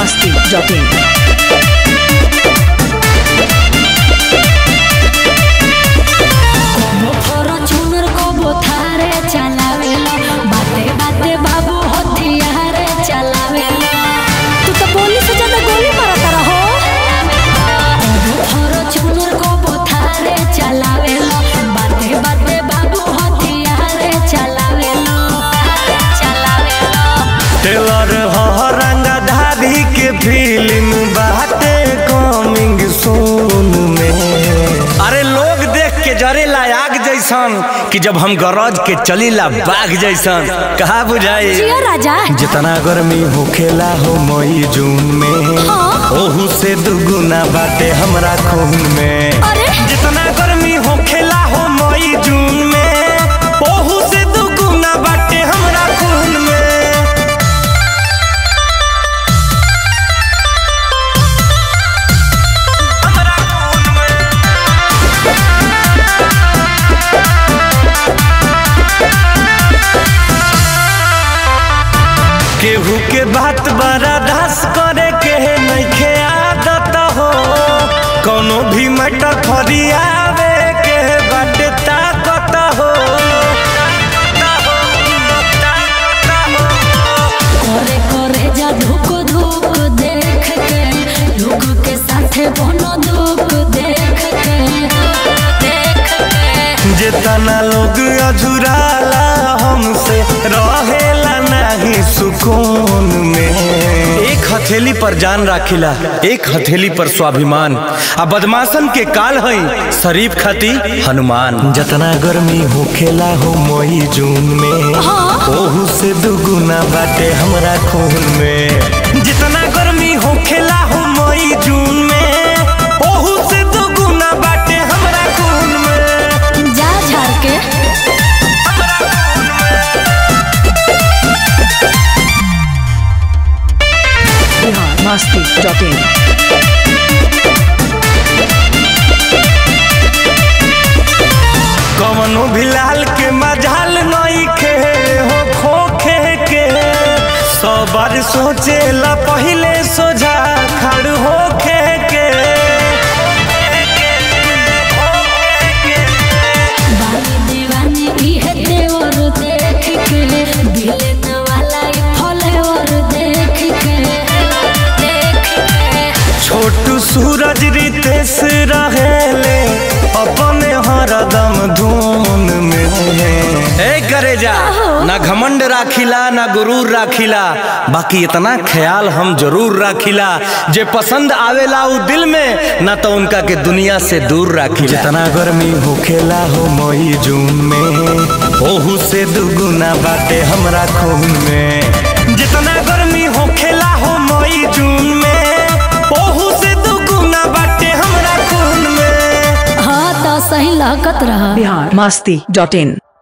biharmasti.in film बाटे coming soon में। अरे लोग देख के जरेला आग जैसन कि जब हम गरज के चलीला बाघ जैसन। कहा बुझाई राजा जितना गर्मी होखेला हो मई जून में, ओहू से दुगुना बाटे हमरा खून में। जितना गर्मी होखेला हो मई जून में, ओहू से दुगुना बाटे हमरा खून में। केहू के बात बर्दाश्त करे के नइखे आदत हो, कोनो भी मैटर फरियावे के बाटे ताकत हो। करे करे जा धुक धुक देख के, लोग के साथे बनो दुख देख के। जितना लोग अझुराला हमसे रहेला नहीं सुकून में। एक हथेली पर जान राखिला, एक हथेली पर स्वाभिमान। अब बदमाशन के काल है शरीफ खाती हनुमान। जितना गर्मी होखेला हो मई जून में, ओहू से दुगुना बाटे हमरा खून में। जितना गर्मी होखेला हो मई जून में, ओहू से दुगुना बाटे हमरा खून में। जा झाड़ के biharmasti.in कवनो भी लाल के मजाल नहीं खे हो खोखे के। सौ बार सोचे ला पहले सोझा खड़ होखे के। बानी दीवानी इहे देवर देख के, बिलन वाला ई फलेवर देख के। छोटू सूरज रितेश रहेले अपने हरदम धून में। ए करे जा ना घमंड राखिला ना गुरूर राखिला, बाकी इतना ख्याल हम जरूर राखिला जे पसंद आवेला उ दिल में, ना तो उनका के दुनिया से दूर राखिला। जितना गर्मी होखेला हो मई जून में, ओहू से दुगुना बाटे हमरा खून में। जितना गर्मी होखेला हो मई जून में, ओहू से दुगुना बाटे हमरा खून में। हाँ तो सही लागत रहा। biharmasti.in